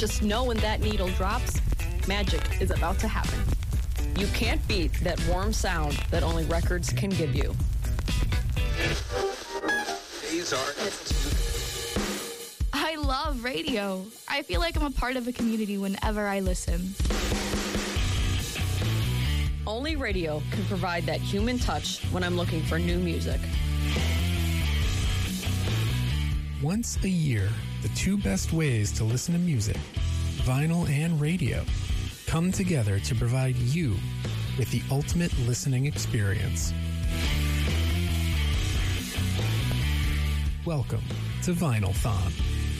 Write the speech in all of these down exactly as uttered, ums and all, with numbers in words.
Just know when that needle drops, magic is about to happen. You can't beat that warm sound that only records can give you. These are I love radio. I feel like I'm a part of a community whenever I listen. Only radio can provide that human touch when I'm looking for new music. Once a year, the two best ways to listen to music, vinyl and radio, come together to provide you with the ultimate listening experience. Welcome to Vinyl-thon.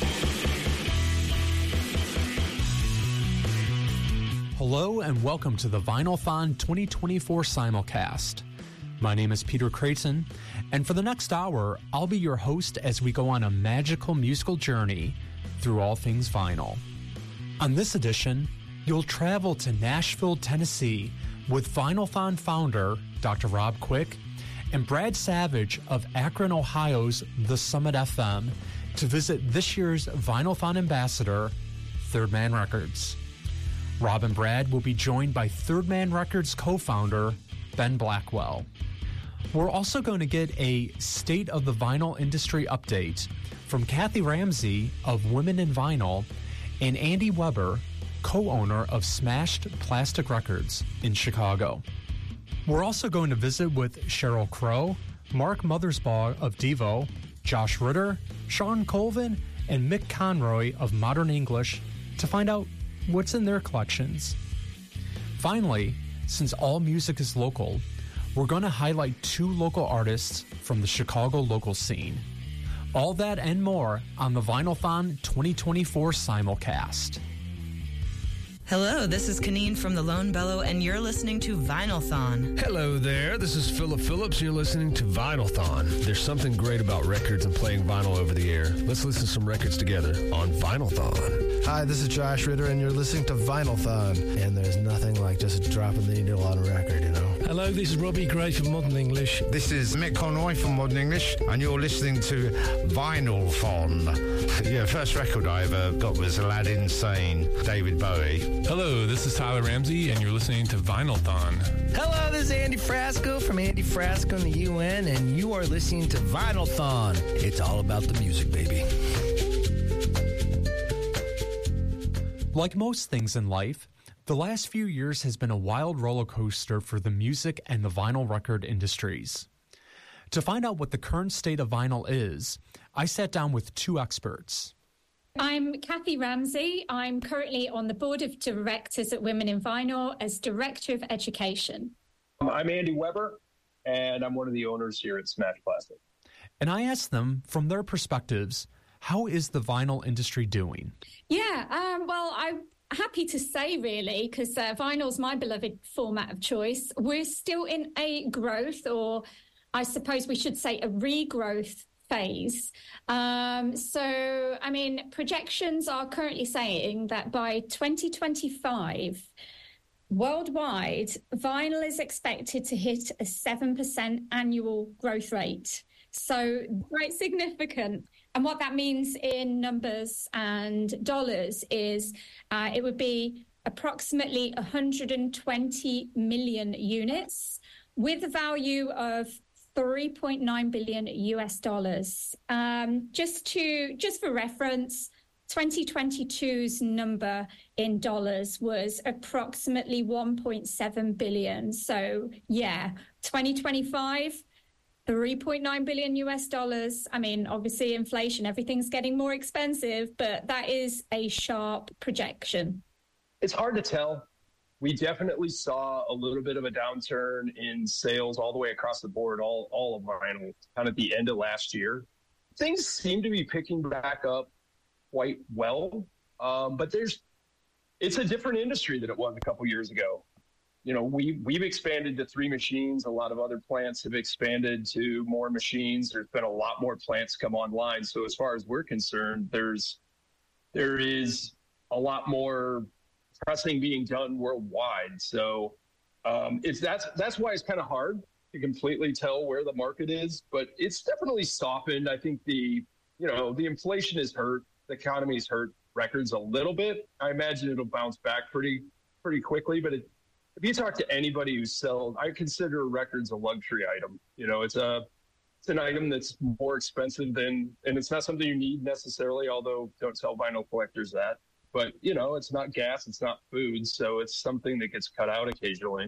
Hello and welcome to the Vinyl-thon twenty twenty-four simulcast. My name is Peter Creighton, and for the next hour, I'll be your host as we go on a magical musical journey through all things vinyl. On this edition, you'll travel to Nashville, Tennessee with Vinyl-thon founder Doctor Rob Quick and Brad Savage of Akron, Ohio's The Summit F M to visit this year's Vinyl-thon ambassador, Third Man Records. Rob and Brad will be joined by Third Man Records co-founder Ben Blackwell. We're also going to get a State of the Vinyl Industry update from Kathy Ramsey of Women in Vinyl and Andy Weber, co-owner of Smashed Plastic Records in Chicago. We're also going to visit with Cheryl Crow, Mark Mothersbaugh of Devo, Josh Ritter, Sean Colvin, and Mick Conroy of Modern English to find out what's in their collections. Finally, since all music is local, we're going to highlight two local artists from the Chicago local scene. All that and more on the Vinyl-thon twenty twenty-four simulcast. Hello, this is Kaneen from The Lone Bellow, and you're listening to Vinyl-thon. Hello there, this is Philip Phillips. You're listening to Vinyl-thon. There's something great about records and playing vinyl over the air. Let's listen to some records together on Vinyl-thon. Hi, this is Josh Ritter, and you're listening to Vinyl-thon. And there's nothing like just dropping the needle on a record, you know? Hello, this is Robbie Gray from Modern English. This is Mick Conroy from Modern English, and you're listening to Vinyl-thon. Yeah, first record I ever got was Aladdin Sane, David Bowie. Hello, this is Tyler Ramsey, and you're listening to Vinyl-thon. Hello, this is Andy Frasco from Andy Frasco and the U N, and you are listening to Vinyl-thon. It's all about the music, baby. Like most things in life, the last few years has been a wild roller coaster for the music and the vinyl record industries. To find out what the current state of vinyl is, I sat down with two experts. I'm Kathy Ramsey. I'm currently on the board of directors at Women in Vinyl as Director of Education. I'm Andy Weber, and I'm one of the owners here at Smashed Plastic. And I asked them, from their perspectives, how is the vinyl industry doing? Yeah, um, well, I'm happy to say, really, because uh, vinyl's my beloved format of choice. We're still in a growth, or I suppose we should say a regrowth phase. Um, so, I mean, projections are currently saying that by twenty twenty-five, worldwide, vinyl is expected to hit a seven percent annual growth rate. So quite significant. And what that means in numbers and dollars is uh, it would be approximately one hundred twenty million units with a value of three point nine billion U S dollars. Um, just to just for reference, twenty twenty-two's number in dollars was approximately one point seven billion. So yeah, twenty twenty-five, three point nine billion U S dollars. I mean, obviously inflation, everything's getting more expensive, but that is a sharp projection. It's hard to tell. We definitely saw a little bit of a downturn in sales all the way across the board, all, all of vinyl, kind of at the end of last year. Things seem to be picking back up quite well, um, but there's it's a different industry than it was a couple years ago. You know, we, we've expanded to three machines. A lot of other plants have expanded to more machines. There's been a lot more plants come online. So as far as we're concerned, there's there is a lot more pressing being done worldwide. So um, it's that's that's why it's kind of hard to completely tell where the market is, but it's definitely softened. I think the you know the inflation is hurt, the economy is hurt. records a little bit. I imagine it'll bounce back pretty pretty quickly. But it, if you talk to anybody who sells, I consider records a luxury item. You know, it's a it's an item that's more expensive than, and it's not something you need necessarily. Although don't tell vinyl collectors that. But you know, it's not gas, it's not food, so it's something that gets cut out occasionally.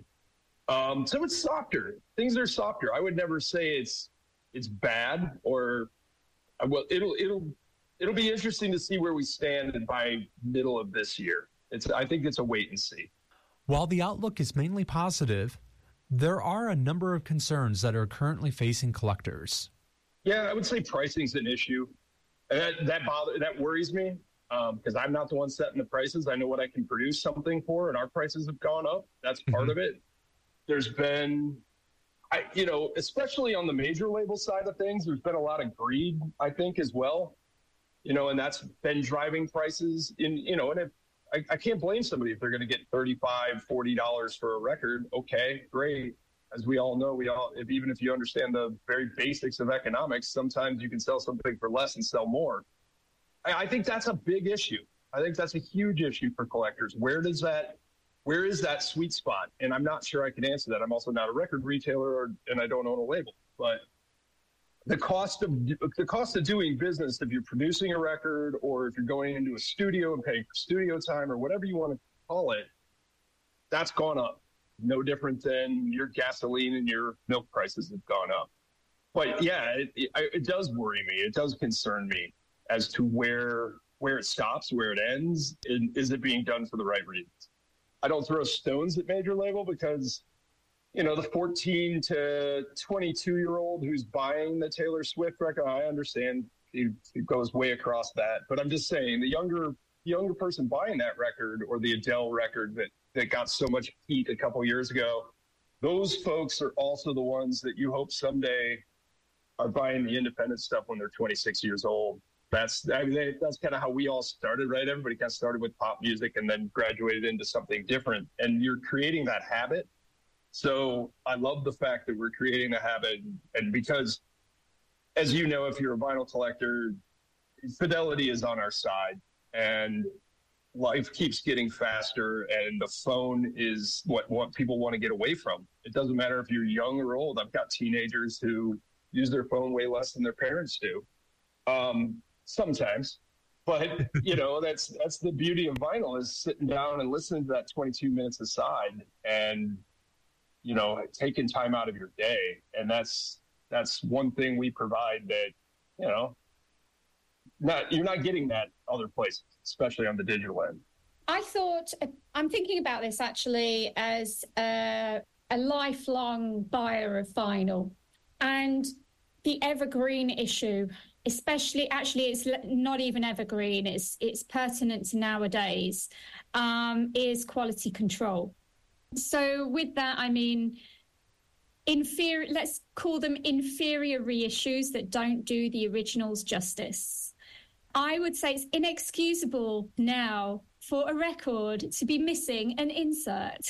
Um, so it's softer. Things are softer. I would never say it's it's bad, or well, it'll it'll it'll be interesting to see where we stand by middle of this year. It's I think it's a wait and see. While the outlook is mainly positive, there are a number of concerns that are currently facing collectors. Yeah, I would say pricing's an issue. And that that bother that worries me because um, I'm not the one setting the prices. I know what I can produce something for, and our prices have gone up. That's part mm-hmm. of it. There's been, I, you know, especially on the major label side of things, there's been a lot of greed, I think, as well. You know, and that's been driving prices in, you know, and if I, I can't blame somebody if they're going to get thirty-five dollars, forty dollars for a record. Okay, great. As we all know, we all, if, even if you understand the very basics of economics, sometimes you can sell something for less and sell more. I, I think that's a big issue. I think that's a huge issue for collectors. Where does that, Where is that sweet spot? And I'm not sure I can answer that. I'm also not a record retailer, or, and I don't own a label. But the cost of the cost of doing business, if you're producing a record, or if you're going into a studio and paying for studio time, or whatever you want to call it, that's gone up. No different than your gasoline and your milk prices have gone up. But yeah, it, it, it does worry me. It does concern me as to where where it stops, where it ends, and is it being done for the right reasons? I don't throw stones at major label because, you know, the fourteen to twenty-two year old who's buying the Taylor Swift record, I understand it, it goes way across that. But I'm just saying the younger younger person buying that record, or the Adele record that, that got so much heat a couple years ago, those folks are also the ones that you hope someday are buying the independent stuff when they're twenty-six years old. That's I mean, that's kind of how we all started, right? Everybody kind of started with pop music and then graduated into something different. And you're creating that habit. So I love the fact that we're creating a habit. And because, as you know, if you're a vinyl collector, fidelity is on our side. And life keeps getting faster. And the phone is what, what people want to get away from. It doesn't matter if you're young or old. I've got teenagers who use their phone way less than their parents do. Um, Sometimes, but you know, that's that's the beauty of vinyl, is sitting down and listening to that twenty-two minutes aside, and you know, taking time out of your day. And that's that's one thing we provide that, you know, not you're not getting that other places, especially on the digital end. I thought I'm thinking about this actually as a, a lifelong buyer of vinyl, and the evergreen issue. Especially, actually, it's not even evergreen. It's it's pertinent to nowadays. Um, is quality control. So with that, I mean, inferior. Let's call them inferior reissues that don't do the originals justice. I would say it's inexcusable now for a record to be missing an insert.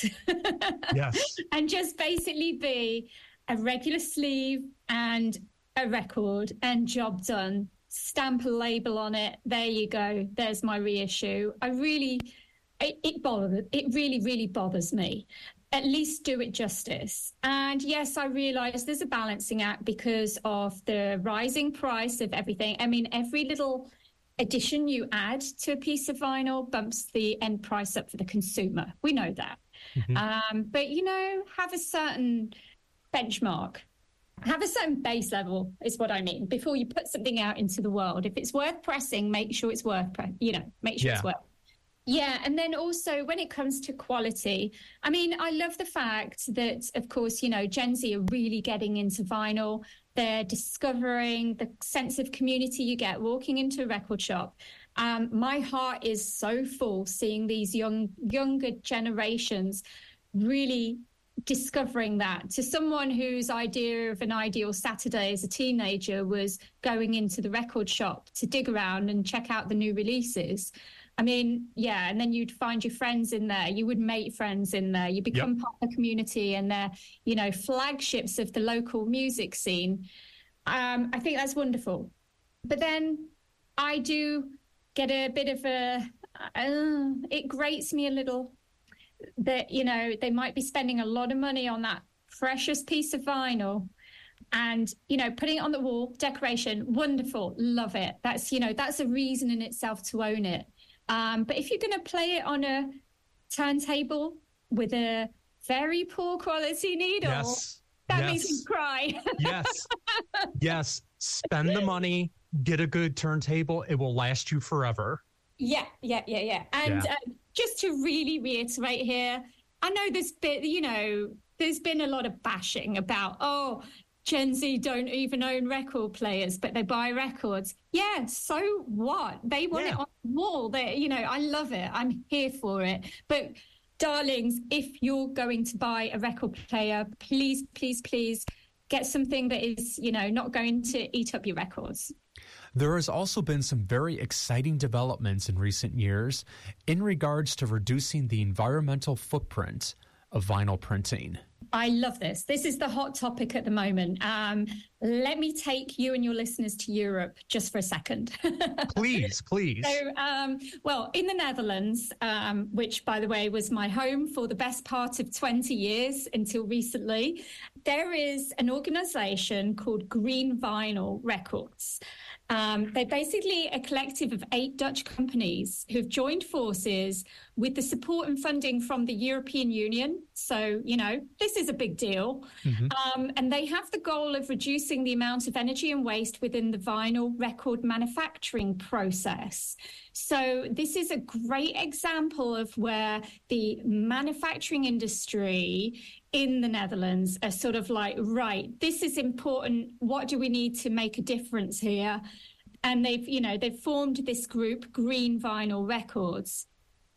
Yes, and just basically be a regular sleeve and a record and job done. Stamp a label on it. There you go. There's my reissue. I really, it, it bothers, it really, really bothers me. At least do it justice. And yes, I realise there's a balancing act because of the rising price of everything. I mean, every little addition you add to a piece of vinyl bumps the end price up for the consumer. We know that. Mm-hmm. Um, but, you know, have a certain benchmark. Have a certain base level is what I mean before you put something out into the world. If it's worth pressing, make sure it's worth, pre- you know, make sure yeah. it's worth. Yeah. And then also when it comes to quality, I mean, I love the fact that, of course, you know, Gen Z are really getting into vinyl. They're discovering the sense of community you get walking into a record shop. Um, my heart is so full seeing these young, younger generations really discovering that. To someone whose idea of an ideal Saturday as a teenager was going into the record shop to dig around and check out the new releases. I mean, yeah, and then you'd find your friends in there. You would make friends in there. You become yep. part of the community, and they're, you know, flagships of the local music scene. Um, I think that's wonderful. But then I do get a bit of a, uh, it grates me a little that, you know, they might be spending a lot of money on that precious piece of vinyl and, you know, putting it on the wall, decoration, wonderful, love it. That's, you know, that's a reason in itself to own it. Um, but if you're going to play it on a turntable with a very poor quality needle, yes. that yes. makes me cry. yes. Yes. Spend the money, get a good turntable. It will last you forever. Yeah, yeah, yeah, yeah. And yeah. Uh, just to really reiterate here, I know there's been, you know, there's been a lot of bashing about, oh, Gen Z don't even own record players, but they buy records. Yeah, so what? They want yeah. it on the wall. They, you know, I love it. I'm here for it. But darlings, if you're going to buy a record player, please, please, please get something that is, you know, not going to eat up your records. There has also been some very exciting developments in recent years in regards to reducing the environmental footprint of vinyl printing. I love this. This is the hot topic at the moment. Um, let me take you and your listeners to Europe just for a second. Please, please. So, um, well, in the Netherlands, um, which, by the way, was my home for the best part of twenty years until recently, there is an organization called Green Vinyl Records. Um, they're basically a collective of eight Dutch companies who've joined forces with the support and funding from the European Union. So, you know, this is a big deal. Mm-hmm. Um, and they have the goal of reducing the amount of energy and waste within the vinyl record manufacturing process. So this is a great example of where the manufacturing industry in the Netherlands are sort of like, right, this is important. What do we need to make a difference here? And they've, you know, they've formed this group, Green Vinyl Records.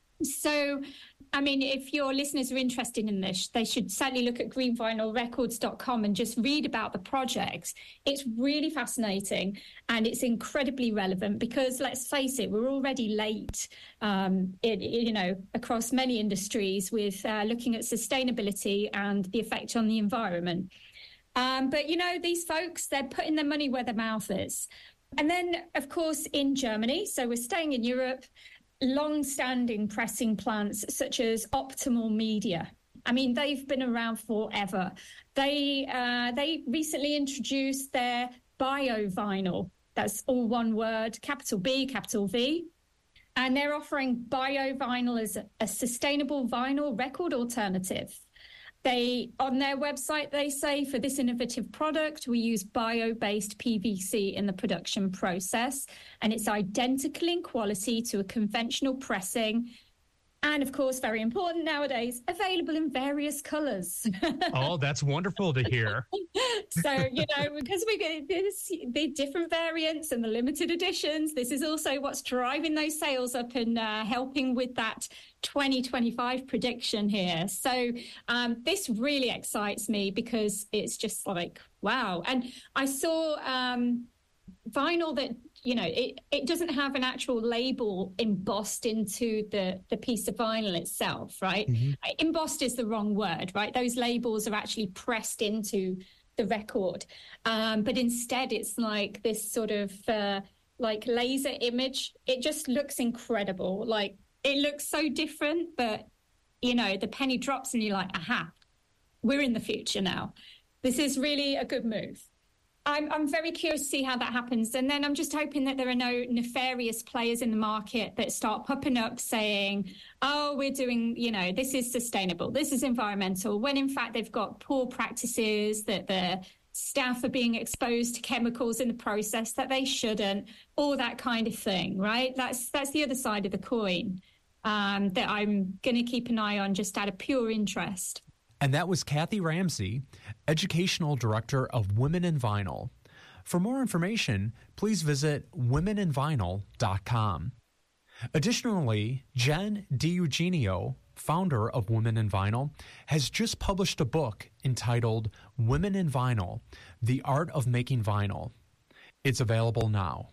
So, I mean, if your listeners are interested in this, they should certainly look at green vinyl records dot com and just read about the project. It's really fascinating and it's incredibly relevant because, let's face it, we're already late, um, it, it, you know, across many industries with uh, looking at sustainability and the effect on the environment. Um, but, you know, these folks, they're putting their money where their mouth is. And then, of course, in Germany, so we're staying in Europe, long-standing pressing plants such as Optimal Media. I mean, they've been around forever. They uh, they recently introduced their bio vinyl. That's all one word, capital B, capital V. And they're offering bio vinyl as a, a sustainable vinyl record alternative. They, on their website, they say, for this innovative product, we use bio-based P V C in the production process, and it's identical in quality to a conventional pressing. And, of course, very important nowadays, available in various colors. Oh, that's wonderful to hear. So, you know, because we get this, the different variants and the limited editions, this is also what's driving those sales up and uh, helping with that twenty twenty-five prediction here. So um, this really excites me because it's just like, wow. And I saw um, vinyl that, you know, it, it doesn't have an actual label embossed into the, the piece of vinyl itself, right? Mm-hmm. Embossed is the wrong word, right? Those labels are actually pressed into the record. Um, but instead, it's like this sort of uh, like laser image. It just looks incredible. Like, it looks so different, but, you know, the penny drops and you're like, aha, we're in the future now. This is really a good move. I'm, I'm very curious to see how that happens. And then I'm just hoping that there are no nefarious players in the market that start popping up saying, oh, we're doing, you know, this is sustainable, this is environmental, when in fact they've got poor practices, that the staff are being exposed to chemicals in the process that they shouldn't, all that kind of thing, right? That's, that's the other side of the coin um, that I'm going to keep an eye on just out of pure interest. And that was Kathy Ramsey, Educational Director of Women in Vinyl. For more information, please visit women in vinyl dot com. Additionally, Jen DiEugenio, founder of Women in Vinyl, has just published a book entitled Women in Vinyl, The Art of Making Vinyl. It's available now.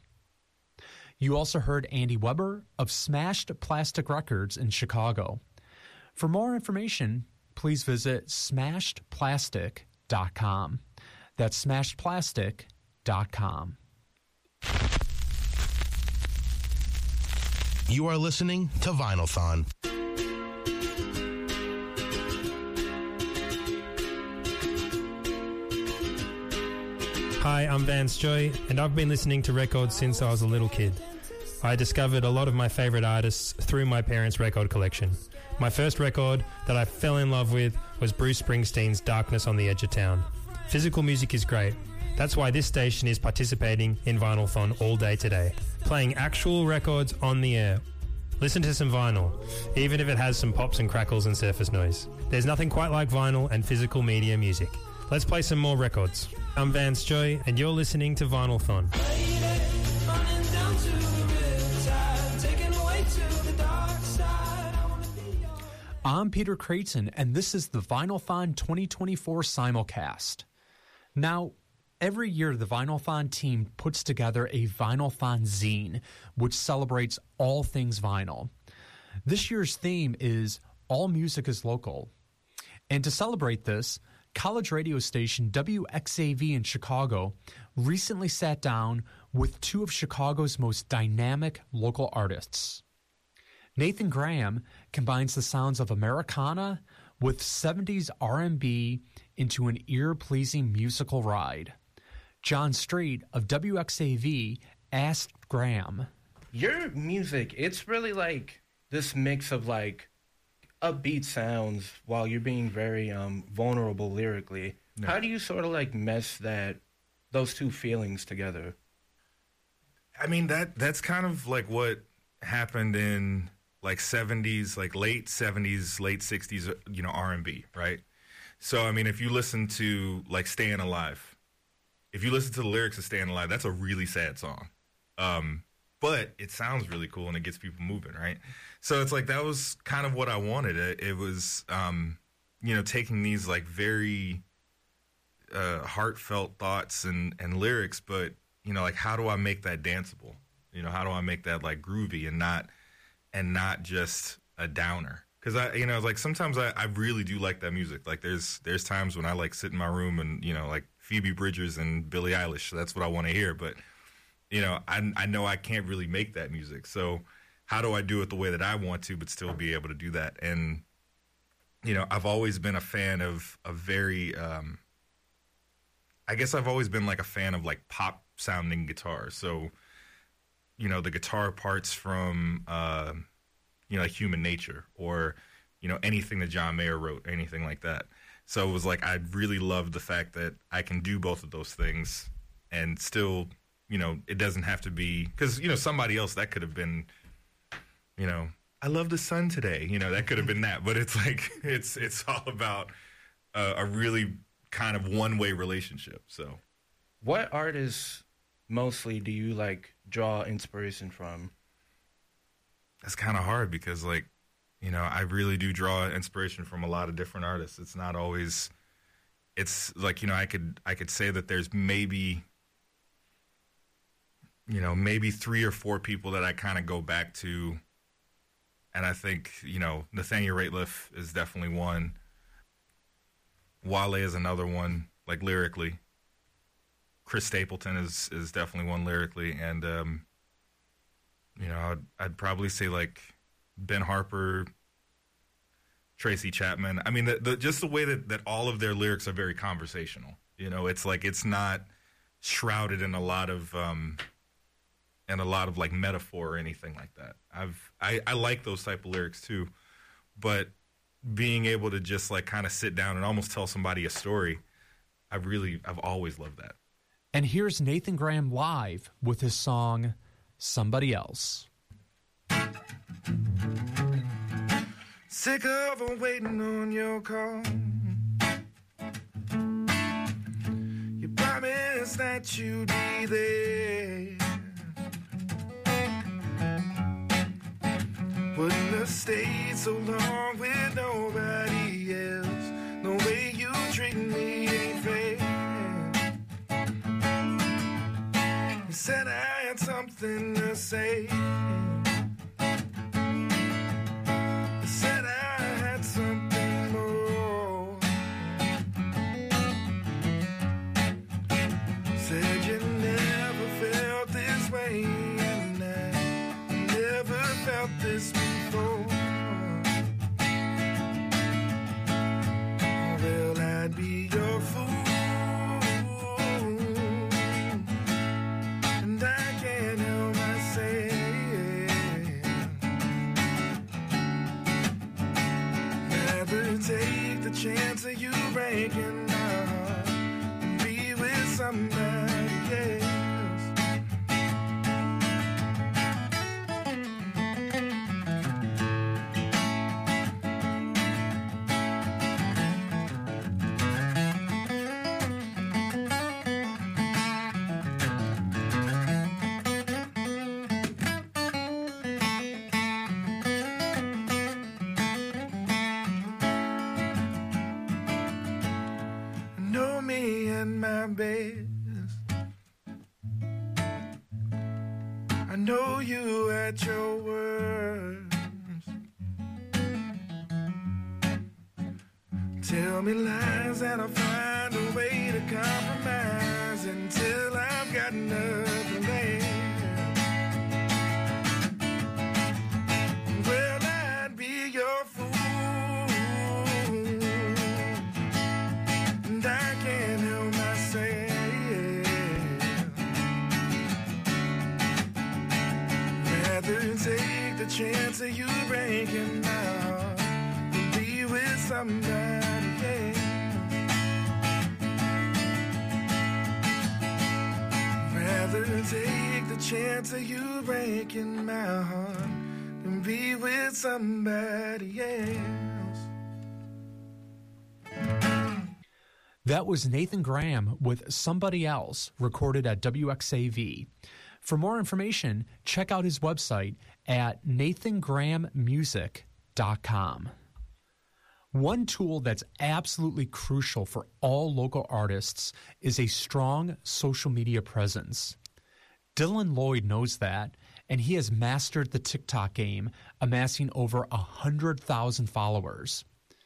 You also heard Andy Weber of Smashed Plastic Records in Chicago. For more information, please visit smashed plastic dot com. That's smashed plastic dot com. You are listening to Vinylthon. Hi, I'm Vance Joy, and I've been listening to records since I was a little kid. I discovered a lot of my favourite artists through my parents' record collection. My first record that I fell in love with was Bruce Springsteen's Darkness on the Edge of Town. Physical music is great. That's why this station is participating in Vinylthon all day today, playing actual records on the air. Listen to some vinyl, even if it has some pops and crackles and surface noise. There's nothing quite like vinyl and physical media music. Let's play some more records. I'm Vance Joy, and you're listening to Vinylthon. I'm Peter Creighton, and this is the Vinylthon twenty twenty-four simulcast. Now, every year the Vinylthon team puts together a Vinylthon zine, which celebrates all things vinyl. This year's theme is All Music is Local. And to celebrate this, college radio station W X A V in Chicago recently sat down with two of Chicago's most dynamic local artists. Nathan Graham combines the sounds of Americana with seventies R and B into an ear-pleasing musical ride. John Street of W X A V asked Graham, "Your music, it's really like this mix of like upbeat sounds while you're being very um, vulnerable lyrically. No. How do you sort of like mesh that, those two feelings together?" I mean, that that's kind of like what happened in like seventies, like late seventies, late sixties, you know, R and B, right? So, I mean, if you listen to like Staying Alive, if you listen to the lyrics of Staying Alive, that's a really sad song. Um, but it sounds really cool and it gets people moving, right? So it's like that was kind of what I wanted. It, it was, um, you know, taking these like very uh, heartfelt thoughts and, and lyrics, but, you know, like how do I make that danceable? You know, how do I make that like groovy and not and not just a downer? Because I, you know, like sometimes I, I really do like that music. Like there's there's times when I like sit in my room and, you know, like Phoebe Bridgers and Billie Eilish. So that's what I want to hear. But, you know, I I know I can't really make that music. So how do I do it the way that I want to, but still be able to do that? And, you know, I've always been a fan of a very, um, I guess I've always been like a fan of like pop sounding guitar. So, you know, the guitar parts from, uh, you know, like Human Nature or, you know, anything that John Mayer wrote, anything like that. So it was like I really loved the fact that I can do both of those things and still, you know, it doesn't have to be, because, you know, somebody else that could have been, you know, I love the sun today. You know, that could have been that. But it's like, it's it's all about uh, a really kind of one-way relationship. So what artists mostly do you, like, draw inspiration from? That's kind of hard because, like, you know, I really do draw inspiration from a lot of different artists. It's not always, it's like, you know, I could I could say that there's maybe, you know, maybe three or four people that I kind of go back to. And I think, you know, Nathaniel Rateliff is definitely one. Wale is another one, like lyrically. Chris Stapleton is, is definitely one lyrically. And, um, you know, I'd, I'd probably say like Ben Harper, Tracy Chapman. I mean, the, the, just the way that, that all of their lyrics are very conversational. You know, it's like it's not shrouded in a lot of um, and a lot of like metaphor or anything like that. I've I, I like those type of lyrics too, but being able to just like kind of sit down and almost tell somebody a story, I really I've always loved that. And here's Nathan Graham live with his song Somebody Else. Sick of waiting on your call. You promised that you'd be there. Wouldn't have stayed so long with nobody else. The way you treat me ain't fair. You said I had something to say. You said I had something more. Said you never felt this way, and I never felt breaking my heart and be with somebody else. Know me and my best. I know you at your worst. Tell me lies and I'll find a way to compromise until I've got nothing left. Well, I'd be your fool. And I can't help myself. Rather take the chance of you breaking my heart than be with somebody else. Rather take the chance of you breaking my heart than be with somebody else. That was Nathan Graham with Somebody Else, recorded at W X A V. For more information, check out his website at nathan graham music dot com. One tool that's absolutely crucial for all local artists is a strong social media presence. Dylan Lloyd knows that, and he has mastered the TikTok game, amassing over one hundred thousand followers.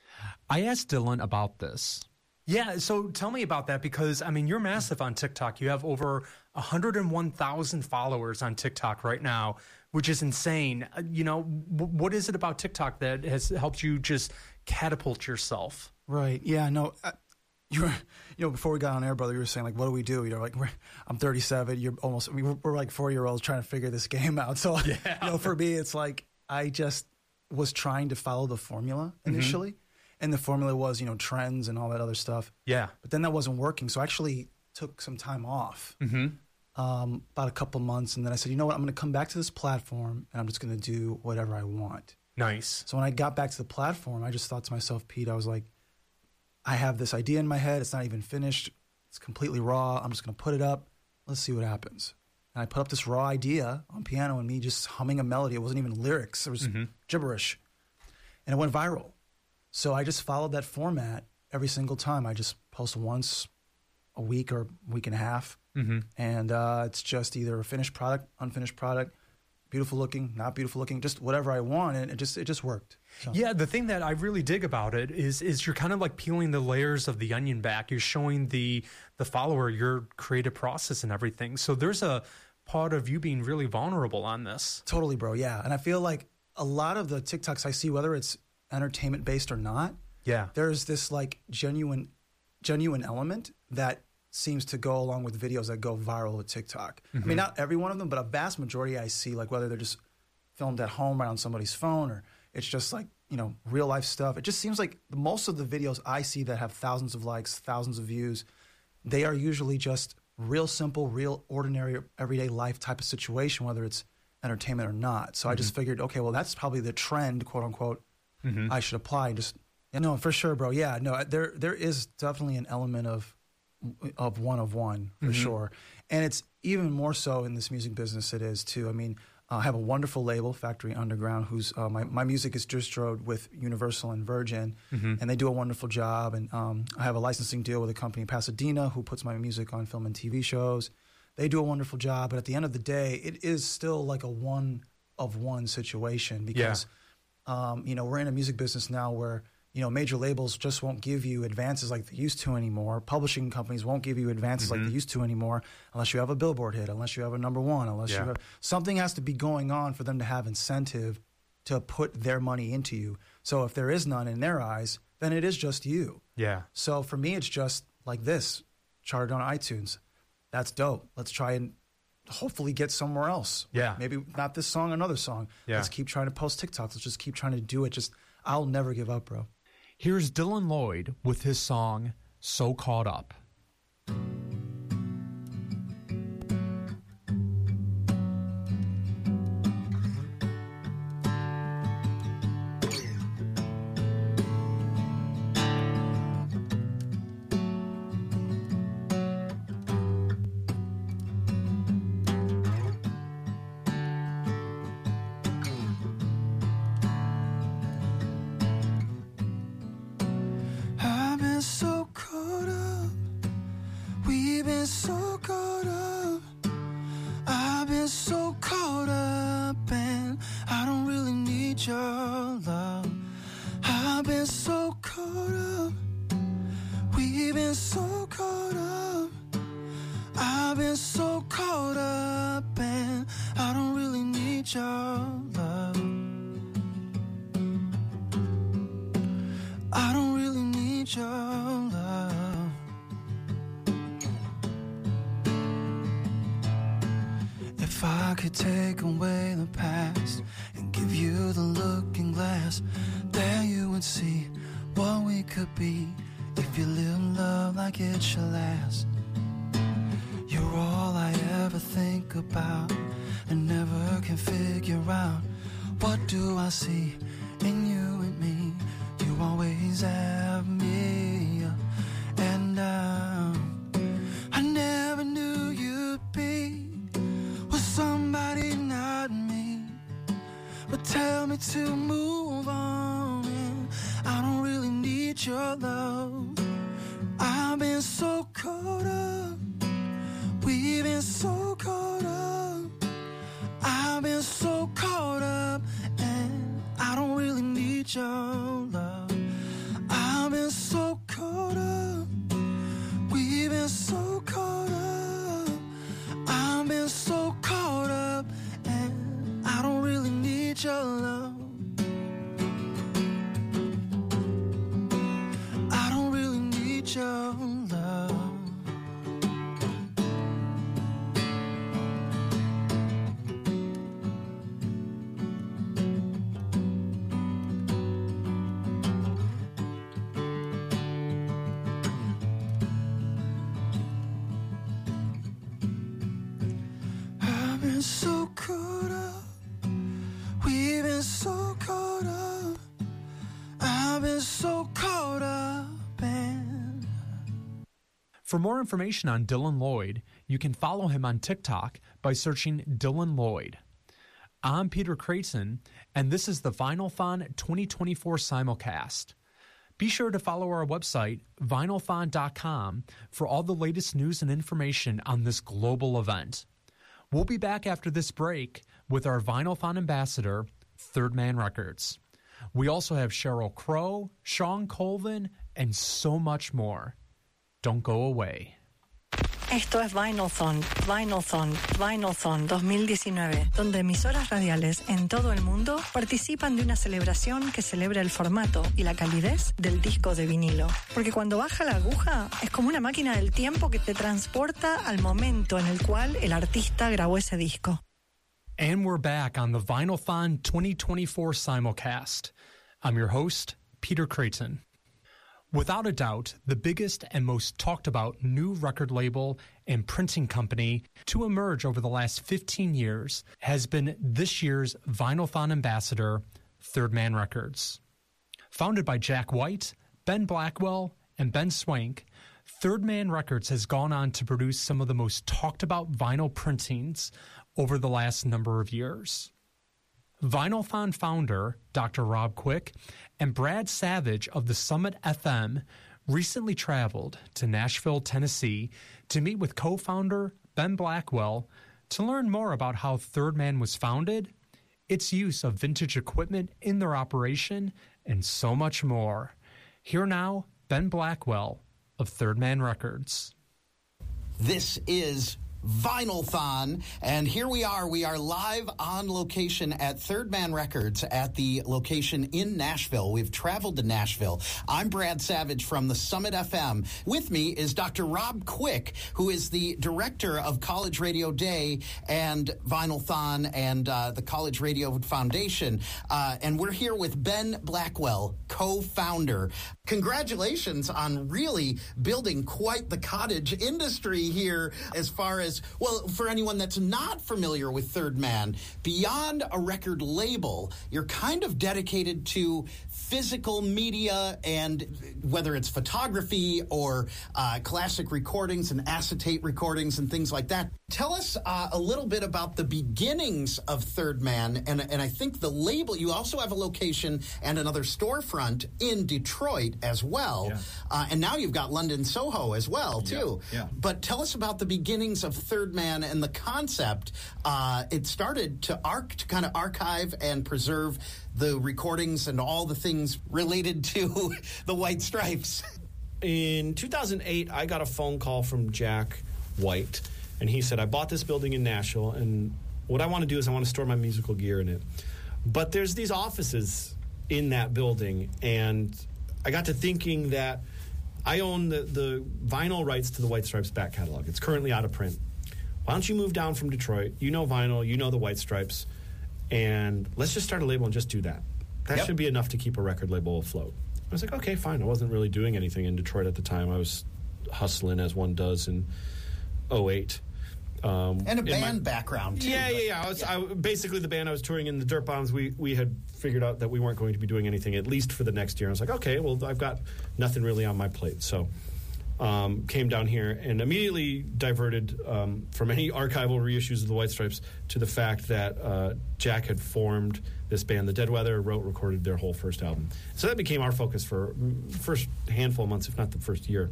I asked Dylan about this. Yeah, so tell me about that, because, I mean, you're massive on TikTok. You have over one hundred one thousand followers on TikTok right now, which is insane. Uh, You know, w- what is it about TikTok that has helped you just catapult yourself? Right. Yeah. No. Uh, you were, you know, before we got on air, brother, you were saying like, "What do we do?" You're like, we're, "I'm thirty-seven. You're almost. I mean, we're, we're like four year olds trying to figure this game out." So, yeah. you know, for me, it's like I just was trying to follow the formula initially, mm-hmm. and the formula was, you know, trends and all that other stuff. Yeah. But then that wasn't working, so I actually took some time off, mm-hmm. um, about a couple months, and then I said, you know what, I'm going to come back to this platform, and I'm just going to do whatever I want. Nice. So when I got back to the platform, I just thought to myself, Pete, I was like, I have this idea in my head. It's not even finished. It's completely raw. I'm just going to put it up. Let's see what happens. And I put up this raw idea on piano and me just humming a melody. It wasn't even lyrics. It was mm-hmm. gibberish. And it went viral. So I just followed that format every single time. I just post once a week or week and a half. Mm-hmm. And uh, it's just either a finished product, unfinished product, beautiful looking, not beautiful looking, just whatever I want, and it just it just worked. So. Yeah, the thing that I really dig about it is is you're kind of like peeling the layers of the onion back. You're showing the the follower your creative process and everything. So there's a part of you being really vulnerable on this. Totally, bro. Yeah, and I feel like a lot of the TikToks I see, whether it's entertainment based or not, yeah, there's this like genuine genuine element that seems to go along with videos that go viral with TikTok. Mm-hmm. I mean, not every one of them, but a vast majority I see, like whether they're just filmed at home right on somebody's phone or it's just like, you know, real life stuff. It just seems like most of the videos I see that have thousands of likes, thousands of views, they are usually just real simple, real ordinary, everyday life type of situation, whether it's entertainment or not. So mm-hmm. I just figured, okay, well, that's probably the trend, quote unquote, mm-hmm. I should apply and just, you know, for sure, bro. Yeah, no, there there is definitely an element of of one of one for mm-hmm. sure, and it's even more so in this music business. It is too. I mean, uh, I have a wonderful label, Factory Underground, who's uh, my my music is distroed with Universal and Virgin, mm-hmm. and they do a wonderful job. And um, I have a licensing deal with a company in Pasadena who puts my music on film and T V shows. They do a wonderful job, but at the end of the day, it is still like a one of one situation because, yeah. um, you know, we're in a music business now where, you know, major labels just won't give you advances like they used to anymore. Publishing companies won't give you advances mm-hmm. like they used to anymore unless you have a Billboard hit, unless you have a number one, unless yeah. you have something has to be going on for them to have incentive to put their money into you. So if there is none in their eyes, then it is just you. Yeah. So for me, it's just like this, charted on iTunes. That's dope. Let's try and hopefully get somewhere else. Yeah. Maybe not this song, another song. Yeah. Let's keep trying to post TikToks. Let's just keep trying to do it. Just, I'll never give up, bro. Here's Dylan Lloyd with his song, So Caught Up. Take away the past and give you the looking glass, there you would see what we could be if you live love like it shall last. You're all I ever think about and never can figure out. What do I see in you and me? You always have me, and um, I never knew you'd be somebody not me, but tell me to move on, and I don't really need your love. I've been so caught up, we've been so caught up, I've been so caught up, and I don't really need your love. I've been so caught up, we've been so caught up, I've been so caught up, and I don't really need your love. I don't really need your love. I've been so caught up, we've been so caught up, I've been so caught up, and... For more information on Dylan Lloyd, you can follow him on TikTok by searching Dylan Lloyd. I'm Peter Creighton, and this is the VinylThon twenty twenty-four simulcast. Be sure to follow our website, vinylthon dot com, for all the latest news and information on this global event. We'll be back after this break with our VinylThon ambassador, Third Man Records. We also have Sheryl Crow, Sean Colvin, and so much more. Don't go away. Esto es VinylThon, VinylThon, VinylThon dos mil diecinueve, donde emisoras radiales en todo el mundo participan de una celebración que celebra el formato y la calidez del disco de vinilo. Porque cuando baja la aguja es como una máquina del tiempo que te transporta al momento en el cual el artista grabó ese disco. And we're back on the VinylThon twenty twenty-four simulcast. I'm your host, Peter Creighton. Without a doubt, the biggest and most talked about new record label and printing company to emerge over the last fifteen years has been this year's VinylThon ambassador, Third Man Records. Founded by Jack White, Ben Blackwell, and Ben Swank, Third Man Records has gone on to produce some of the most talked about vinyl printings over the last number of years. VinylThon founder Doctor Rob Quick and Brad Savage of the Summit F M recently traveled to Nashville, Tennessee to meet with co-founder Ben Blackwell to learn more about how Third Man was founded, its use of vintage equipment in their operation, and so much more. Here now, Ben Blackwell of Third Man Records. This is Vinylthon, and here we are. We are live on location at Third Man Records at the location in Nashville. We've traveled to Nashville. I'm Brad Savage from the Summit F M. With me is Doctor Rob Quick, who is the director of College Radio Day and Vinylthon and uh, the College Radio Foundation. Uh, and we're here with Ben Blackwell, co-founder. Congratulations on really building quite the cottage industry here as far as, well, for anyone that's not familiar with Third Man, beyond a record label, you're kind of dedicated to physical media, and whether it's photography or uh, classic recordings and acetate recordings and things like that. Tell us uh, a little bit about the beginnings of Third Man, and, and I think the label, you also have a location and another storefront in Detroit as well, yeah. uh, and now you've got London Soho as well, too. Yeah, yeah. But tell us about the beginnings of Third Man and the concept. Uh, it started to arc to kind of archive and preserve the recordings and all the things related to the White Stripes. In two thousand eight, I got a phone call from Jack White, and he said, I bought this building in Nashville, and what I want to do is I want to store my musical gear in it. But there's these offices in that building, and I got to thinking that I own the, the vinyl rights to the White Stripes back catalog. It's currently out of print. Why don't you move down from Detroit? You know vinyl, you know the White Stripes, and let's just start a label and just do that. That yep. should be enough to keep a record label afloat. I was like, okay, fine. I wasn't really doing anything in Detroit at the time. I was hustling as one does in oh eight. Um, and a band my, background, too. Yeah, yeah, yeah. I was, yeah. I, basically, the band I was touring in, the Dirt Bombs, we, we had figured out that we weren't going to be doing anything, at least for the next year. I was like, okay, well, I've got nothing really on my plate. So um, came down here and immediately diverted um, from any archival reissues of the White Stripes to the fact that uh, Jack had formed this band, The Dead Weather, wrote, recorded their whole first album. So that became our focus for the first handful of months, if not the first year.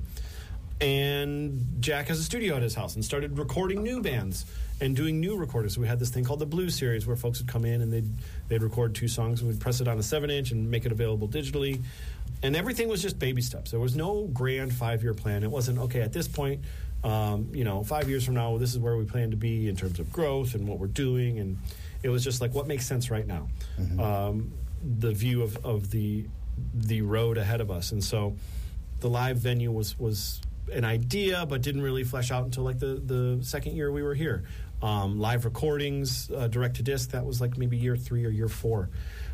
And Jack has a studio at his house and started recording new bands and doing new recordings. So we had this thing called the Blues Series where folks would come in and they'd, they'd record two songs and we'd press it on a seven inch and make it available digitally. And everything was just baby steps. There was no grand five-year plan. It wasn't, okay, at this point, um, you know, five years from now, this is where we plan to be in terms of growth and what we're doing. And it was just like, what makes sense right now? Mm-hmm. Um, the view of, of the the road ahead of us. And so the live venue was was an idea, but didn't really flesh out until like the, the second year we were here. Um, live recordings, uh, direct to disc, that was like maybe year three or year four.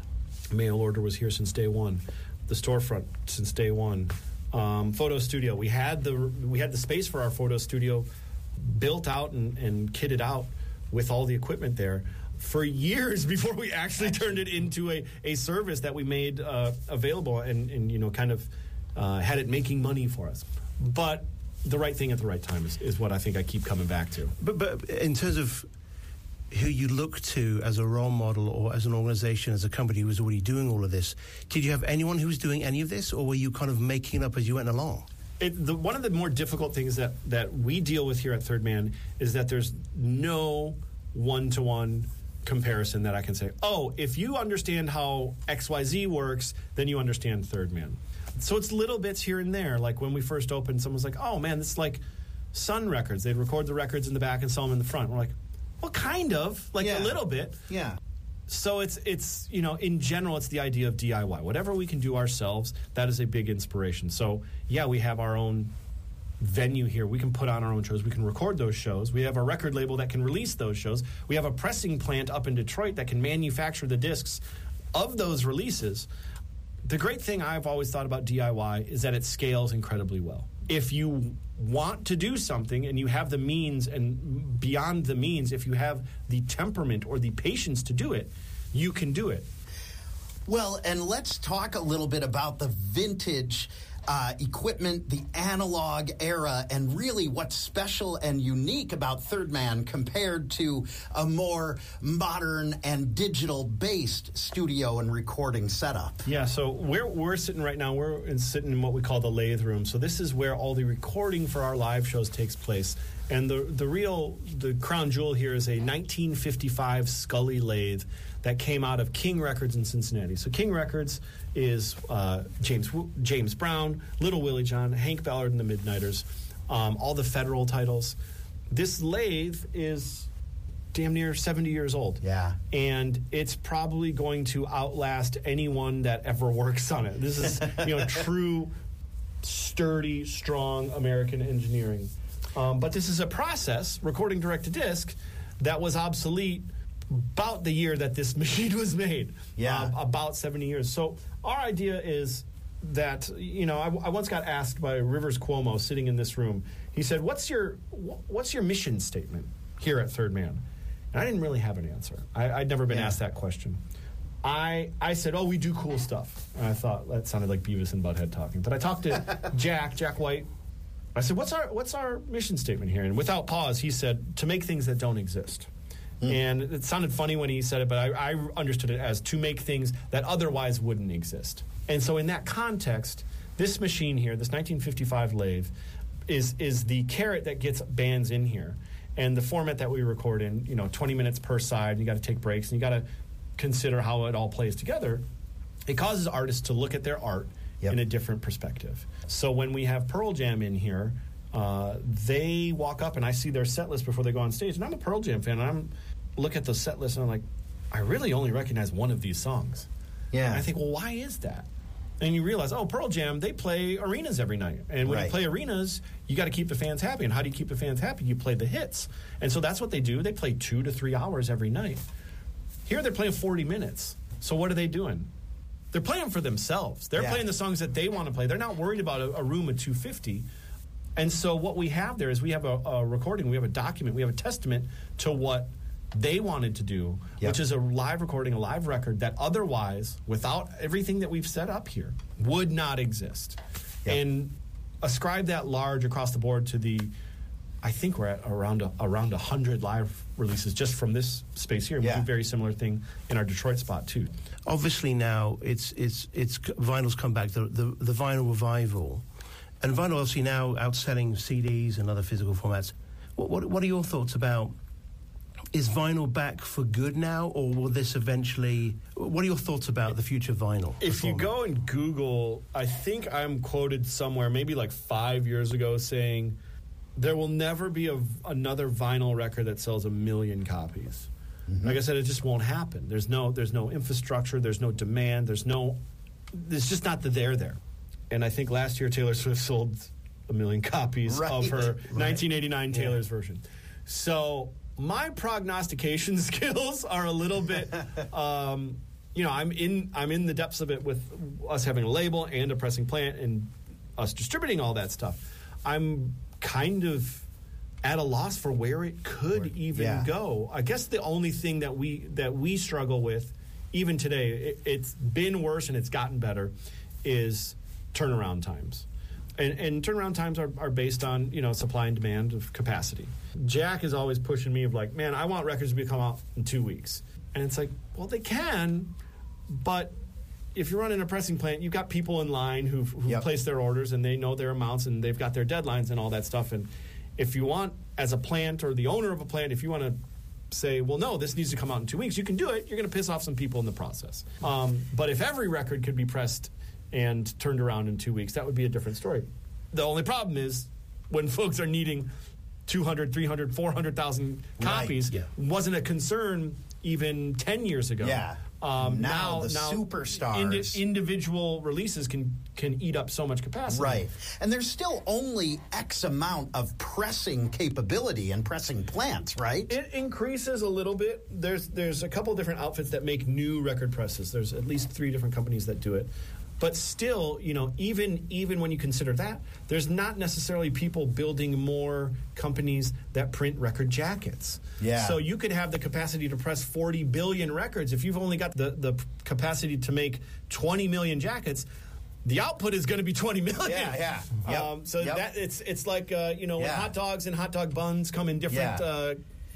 Mail order was here since day one. The storefront since day one. Um, photo studio, we had the we had the space for our photo studio built out and, and kitted out with all the equipment there for years before we actually turned it into a, a service that we made uh, available and, and you know kind of uh, had it making money for us. But the right thing at the right time is, is what I think I keep coming back to. But but in terms of who you look to as a role model or as an organization, as a company who was already doing all of this, did you have anyone who was doing any of this, or were you kind of making it up as you went along? It, the, one of the more difficult things that, that we deal with here at Third Man is that there's no one-to-one comparison that I can say, oh, if you understand how X Y Z works, then you understand Third Man. So it's little bits here and there. Like when we first opened, someone's like, oh, man, this is like Sun Records. They'd record the records in the back and sell them in the front. We're like, well, kind of. Like yeah. a little bit. Yeah. So it's, it's you know, in general, it's the idea of D I Y. Whatever we can do ourselves, that is a big inspiration. So, yeah, we have our own venue here. We can put on our own shows. We can record those shows. We have a record label that can release those shows. We have a pressing plant up in Detroit that can manufacture the discs of those releases. The great thing I've always thought about D I Y is that it scales incredibly well. If you want to do something and you have the means, and beyond the means, if you have the temperament or the patience to do it, you can do it. Well, and let's talk a little bit about the vintage uh, equipment, the analog era, and really what's special and unique about Third Man compared to a more modern and digital-based studio and recording setup. Yeah, so where we're sitting right now, we're in, sitting in what we call the lathe room. So this is where all the recording for our live shows takes place. And the the real, the crown jewel here is a nineteen fifty-five Scully lathe that came out of King Records in Cincinnati. So King Records is uh, James James Brown, Little Willie John, Hank Ballard and the Midnighters, um, all the Federal titles. This lathe is damn near seventy years old. Yeah. And it's probably going to outlast anyone that ever works on it. This is, you know, true, sturdy, strong American engineering. Um, but this is a process, recording direct-to-disc, that was obsolete about the year that this machine was made. Yeah. Uh, about seventy years. So our idea is that, you know, I, I once got asked by Rivers Cuomo sitting in this room. He said, what's your what's your mission statement here at Third Man? And I didn't really have an answer. I, I'd never been Yeah. asked that question. I I said, oh, we do cool stuff. And I thought that sounded like Beavis and Butthead talking. But I talked to Jack, Jack White. I said, what's our what's our mission statement here? And without pause, he said, to make things that don't exist. Mm. And it sounded funny when he said it, but I, I understood it as to make things that otherwise wouldn't exist. And so in that context, this machine here, this nineteen fifty-five lathe, is is the carrot that gets bands in here. And the format that we record in, you know, twenty minutes per side, you got to take breaks, and you got to consider how it all plays together. It causes artists to look at their art yep. in a different perspective. So when we have Pearl Jam in here, uh, they walk up and I see their set list before they go on stage. And I'm a Pearl Jam fan, and I'm look at the set list and I'm like, I really only recognize one of these songs. Yeah. And I think, well, why is that? And you realize, oh, Pearl Jam, they play arenas every night. And when Right. you play arenas, you got to keep the fans happy. And how do you keep the fans happy? You play the hits. And so that's what they do. They play two to three hours every night. Here they're playing forty minutes. So what are they doing? They're playing for themselves. They're Yeah. playing the songs that they want to play. They're not worried about a, a room of two fifty. And so what we have there is we have a, a recording, we have a document, we have a testament to what they wanted to do, Yep. which is a live recording, a live record that otherwise, without everything that we've set up here, would not exist. Yep. And ascribe that large across the board to the, I think we're at around a, around one hundred live releases just from this space here. We Yeah. do a very similar thing in our Detroit spot, too. Obviously now it's it's it's vinyl's come back, the the, the vinyl revival, and vinyl obviously now outselling C Ds and other physical formats. What what, what are your thoughts about? Is vinyl back for good now, or will this eventually? What are your thoughts about the future of vinyl? If you performance? go and Google, I think I'm quoted somewhere, maybe like five years ago, saying there will never be a, another vinyl record that sells a million copies. Mm-hmm. Like I said, it just won't happen. There's no, there's no infrastructure. There's no demand. There's no. There's just not the there there. And I think last year Taylor Swift sold a million copies Right. of her Right. nineteen eighty-nine Yeah. Taylor's version. So my prognostication skills are a little bit. Um, you know, I'm in I'm in the depths of it with us having a label and a pressing plant and us distributing all that stuff. I'm kind of at a loss for where it could even Yeah. go. I guess the only thing that we that we struggle with, even today, it, it's been worse and it's gotten better, is turnaround times. And, and turnaround times are, are based on, you know, supply and demand of capacity. Jack is always pushing me of like, man, I want records to be come out in two weeks. And it's like, well, they can, but if you're running a pressing plant, you've got people in line who've, who've Yep. placed their orders and they know their amounts and they've got their deadlines and all that stuff. And if you want, as a plant or the owner of a plant, if you want to say, well, no, this needs to come out in two weeks, you can do it. You're going to piss off some people in the process. Um, but if every record could be pressed and turned around in two weeks, that would be a different story. The only problem is when folks are needing two hundred, three hundred, four hundred thousand copies, Right. Yeah. wasn't a concern even ten years ago. Yeah. Um, Now now, the now superstars. indi- individual releases can can eat up so much capacity. Right. And there's still only X amount of pressing capability and pressing plants, right? It increases a little bit. There's there's a couple different outfits that make new record presses. There's at least three different companies that do it. But still, you know, even even when you consider that, there's not necessarily people building more companies that print record jackets. Yeah. So you could have the capacity to press forty billion records. If you've only got the, the capacity to make twenty million jackets, the output is going to be twenty million. Yeah, yeah. Yep. Um, so Yep. that it's it's like uh, you know when Yeah. hot dogs and hot dog buns come in different Yeah. uh,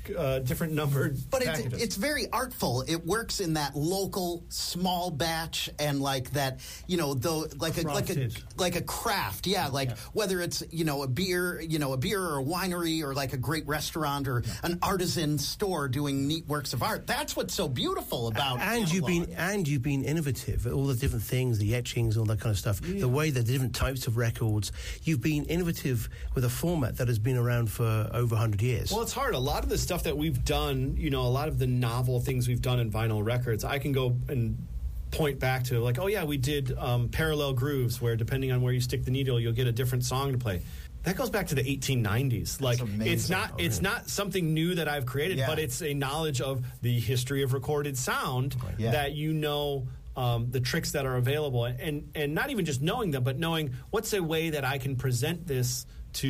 uh, different numbered But it's, packages. it's very artful. It works in that local small batch and like that, you know, though like a like a Crafted. like a craft. Yeah, like whether it's, you know, a beer, you know, a beer or a winery or like a great restaurant or an artisan store doing neat works of art. That's what's so beautiful about and you've been and you've been innovative. All the different things, the etchings, all that kind of stuff. Yeah. The way that the different types of records. You've been innovative with a format that has been around for over one hundred years. Well, it's hard. A lot of the stuff that we've done, you know, a lot of the novel things we've done in vinyl records, I can go and point back to like, oh yeah, we did um, parallel grooves where depending on where you stick the needle, you'll get a different song to play. That goes back to the eighteen nineties. Like it's not Oh, it's not something new that I've created, Yeah. but it's a knowledge of the history of recorded sound Yeah. that you know um, the tricks that are available, and and not even just knowing them, but knowing what's a way that I can present this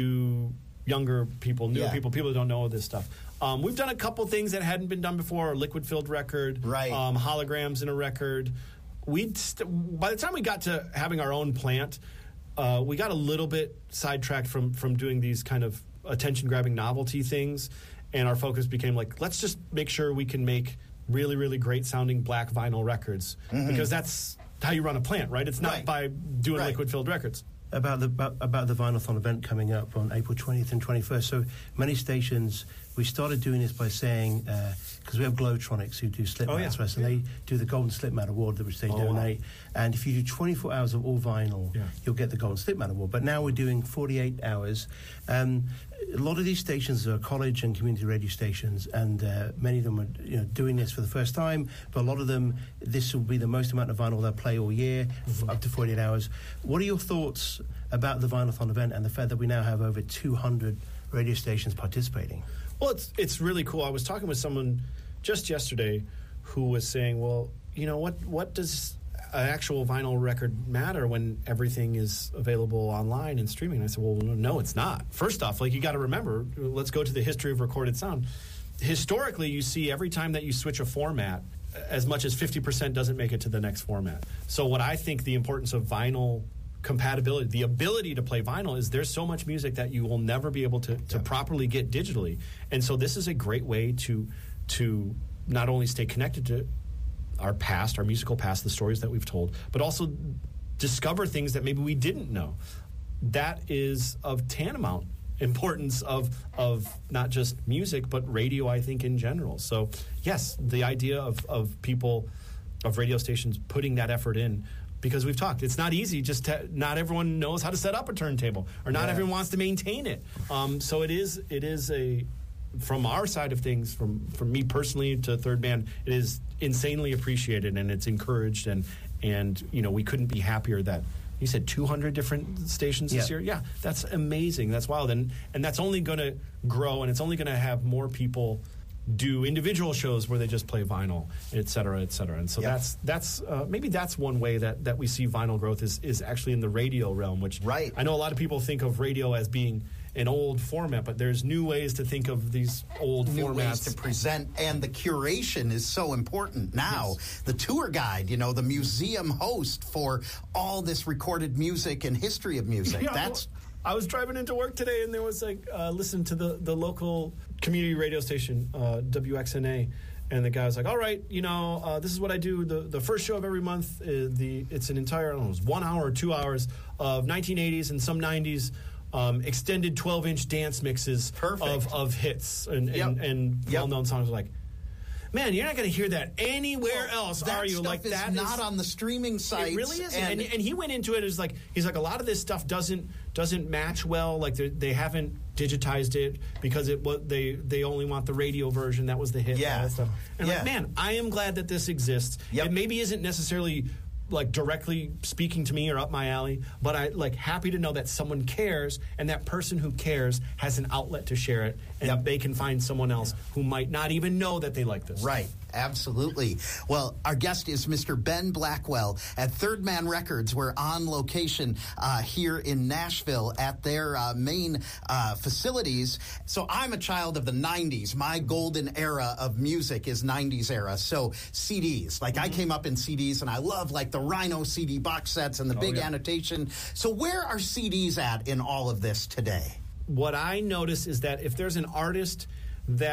to younger people, newer Yeah. people, people who don't know this stuff. Um, we've done a couple things that hadn't been done before: a liquid-filled record, Right. um, holograms in a record. We st- by the time we got to having our own plant, uh, we got a little bit sidetracked from from doing these kind of attention-grabbing novelty things, and our focus became like, let's just make sure we can make really, really great-sounding black vinyl records, Mhm. because that's how you run a plant, right? It's not Right. by doing Right. liquid-filled records. About the about, about the Vinyl-thon event coming up on April twentieth and twenty-first. So many stations, we started doing this by saying, because we have Glowtronics who do slip Oh, mats yeah. for us, and they do the Golden Slip Mat Award, which they Oh, wow. donate. And if you do twenty-four hours of all vinyl, Yeah. you'll get the Golden Slip Mat Award. But now we're doing forty-eight hours. Um, a lot of these stations are college and community radio stations, and uh, many of them are you know, doing this for the first time. But a lot of them, this will be the most amount of vinyl they'll play all year, f- up to forty-eight hours. What are your thoughts about the Vinyl-thon event and the fact that we now have over two hundred radio stations participating? Well, it's it's really cool. I was talking with someone just yesterday who was saying, well, you know, what what does an actual vinyl record matter when everything is available online and streaming? And I said, well, no, it's not. First off, like, you got to remember, let's go to the history of recorded sound. Historically, you see every time that you switch a format, as much as fifty percent doesn't make it to the next format. So what I think the importance of vinyl compatibility, the ability to play vinyl, is there's so much music that you will never be able to, to properly get digitally. And so this is a great way to to not only stay connected to our past, our musical past, the stories that we've told, but also discover things that maybe we didn't know. That is of tantamount importance of of not just music, but radio, I think, in general. So yes, the idea of, of people, of radio stations putting that effort in, because we've talked, it's not easy. Just to, not everyone knows how to set up a turntable, or not Yeah. everyone wants to maintain it. Um, so it is it is a, from our side of things, from from me personally to Third Man, it is insanely appreciated, and it's encouraged, and and you know, we couldn't be happier that. You said two hundred different stations this Yeah. year? Yeah, that's amazing. That's wild. And and that's only going to grow, and it's only going to have more people do individual shows where they just play vinyl, et cetera, et cetera. And so Yeah. that's that's uh, maybe that's one way that, that we see vinyl growth is, is actually in the radio realm, which Right. I know a lot of people think of radio as being an old format, but there's new ways to think of these old New formats. ways to present, and the curation is so important now. The tour guide, you know, the museum host for all this recorded music and history of music. Yeah, That's I was driving into work today, and there was like, uh, listen to the, the local community radio station, uh, W X N A, and the guy was like, all right, you know, uh, this is what I do. The the first show of every month, uh, the it's an entire, I don't know, it was one hour or two hours of nineteen eighties and some nineties um, extended twelve-inch dance mixes of, of hits and, Yep. and, and Yep. well-known songs. Like, man, you're not going to hear that anywhere else, that are you? stuff Like is that not is, on the streaming sites. it really is, and, and, and he went into it as like he's like a lot of this stuff doesn't doesn't match well. Like they they haven't digitized it because it was they they only want the radio version that was the hit. Yeah. and all that stuff. And Yeah. like, man, I am glad that this exists. It maybe isn't necessarily like directly speaking to me or up my alley, but I like happy to know that someone cares, and that person who cares has an outlet to share it, and they can find someone else who might not even know that they like this. Right. Absolutely. Well, our guest is Mister Ben Blackwell at Third Man Records. We're on location uh, here in Nashville at their uh, main uh, facilities. So I'm a child of the nineties. My golden era of music is nineties era. So C Ds. Like, I came up in C Ds, and I love, like, the Rhino C D box sets and the Oh, big yeah. annotation. So where are C Ds at in all of this today? What I notice is that if there's an artist that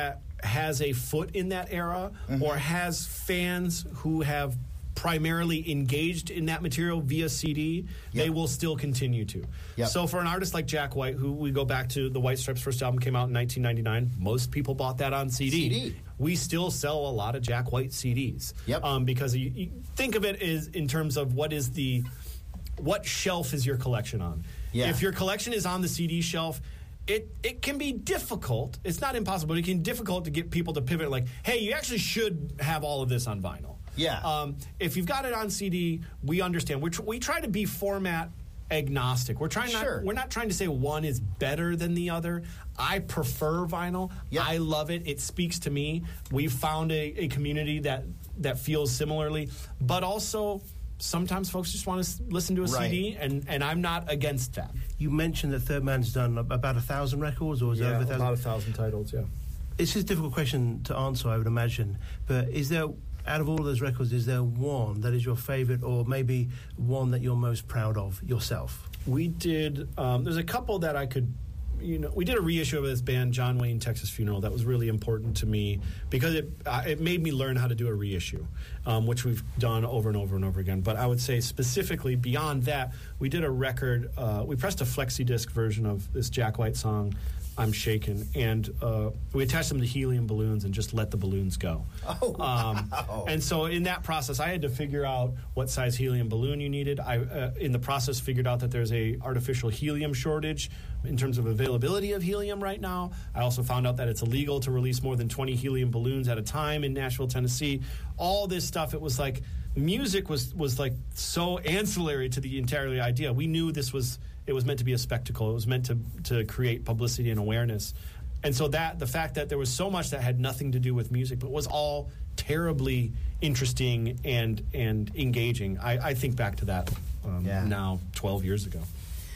has a foot in that era mm-hmm. or has fans who have primarily engaged in that material via C D, yep. they will still continue to. Yep. So for an artist like Jack White, who we go back to, the White Stripes' first album came out in nineteen ninety-nine. Most people bought that on C D. C D. We still sell a lot of Jack White C Ds. Yep. Um, because you, you think of it as in terms of what is the, what shelf is your collection on? Yeah. If your collection is on the C D shelf, It it can be difficult. It's not impossible, but it can be difficult to get people to pivot like, hey, you actually should have all of this on vinyl. Yeah. Um, if you've got it on C D, we understand. We tr- we try to be format agnostic. We're trying sure. not we're not trying to say one is better than the other. I prefer vinyl. Yep. I love it. It speaks to me. We've found a, a community that that feels similarly, but also sometimes folks just want to listen to a right. C D, and, and I'm not against that. You mentioned that Third Man's done about a thousand records, or is yeah, it over a thousand? about a thousand titles, yeah. It's a difficult question to answer, I would imagine, but is there, out of all of those records, is there one that is your favorite, or maybe one that you're most proud of yourself? We did, um, there's a couple that I could, you know, we did a reissue of this band, John Wayne, Texas Funeral. That was really important to me because it uh, it made me learn how to do a reissue, um, which we've done over and over and over again. But I would say specifically beyond that, we did a record, uh, we pressed a flexi disc version of this Jack White song, I'm Shaken, and uh, we attached them to helium balloons and just let the balloons go. Oh, wow. Um, and so in that process, I had to figure out what size helium balloon you needed. I, uh, in the process, figured out that there's a artificial helium shortage in terms of availability of helium right now. I also found out that it's illegal to release more than twenty helium balloons at a time in Nashville, Tennessee. All this stuff, it was like music was, was like so ancillary to the entire idea. We knew this was... It was meant to be a spectacle. It was meant to to create publicity and awareness. And so that the fact that there was so much that had nothing to do with music, but was all terribly interesting and and engaging. I, I think back to that um, yeah. now twelve years ago.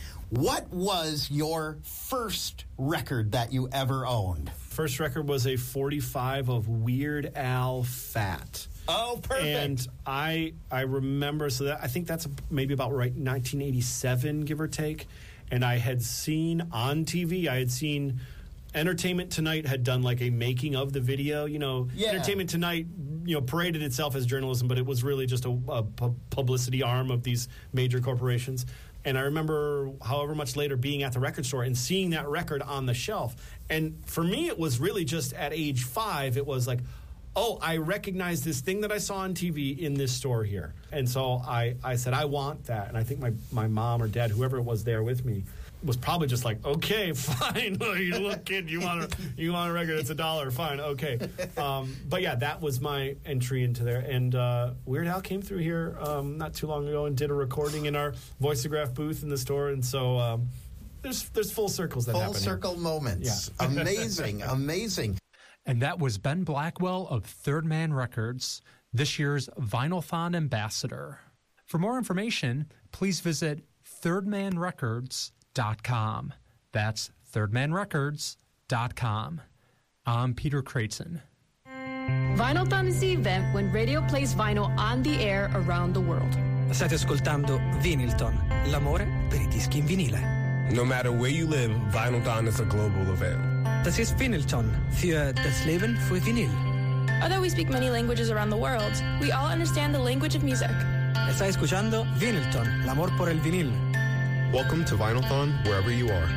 What was your first record that you ever owned? First record was a forty-five of Weird Al Fat. Oh, perfect. And I I remember, so that I think that's maybe about right nineteen eighty-seven, give or take. And I had seen on T V, I had seen Entertainment Tonight had done like a making of the video. You know, yeah. Entertainment Tonight, you know, paraded itself as journalism, but it was really just a, a publicity arm of these major corporations. And I remember, however much later, being at the record store and seeing that record on the shelf. And for me, it was really just at age five, it was like, oh, I recognize this thing that I saw on T V in this store here. And so I, I said, I want that. And I think my, my mom or dad, whoever was there with me, was probably just like, okay, fine. You look, kid, you want a, you want a record, it's a dollar, fine, okay. Um, but yeah, that was my entry into there. And uh, Weird Al came through here um, not too long ago and did a recording in our Voiceograph booth in the store. And so um, there's there's full circles that full happen Full circle here. moments. Yeah. Amazing, amazing. And that was Ben Blackwell of Third Man Records, this year's Vinyl-thon ambassador. For more information, please visit third man records dot com. That's third man records dot com. I'm Peter Creighton. Vinyl-thon is the event when radio plays vinyl on the air around the world. State ascoltando Vinylton, l'amore per I dischi in vinile. No matter where you live, Vinyl-thon is a global event. Das ist Vinylton für das Leben für Vinyl. Although we speak many languages around the world, we all understand the language of music. Está escuchando Vinylton, l'amor por el vinil. Welcome to Vinyl-thon, wherever you are.